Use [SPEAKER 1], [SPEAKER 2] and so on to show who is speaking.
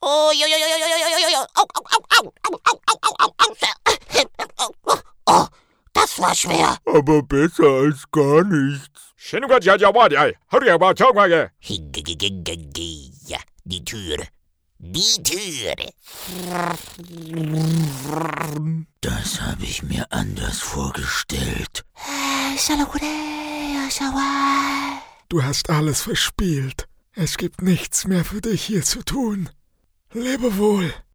[SPEAKER 1] Oh, jo, jo, jo, jo, jo, jo, jo. Au, au, au, au, au, au, au, au, au. Oh, das war schwer.
[SPEAKER 2] Aber besser als gar nichts.
[SPEAKER 1] Ja, die Tür. Die Tür.
[SPEAKER 2] Das habe ich mir anders vorgestellt. Du hast alles verspielt. Es gibt nichts mehr für dich hier zu tun. Lebe wohl.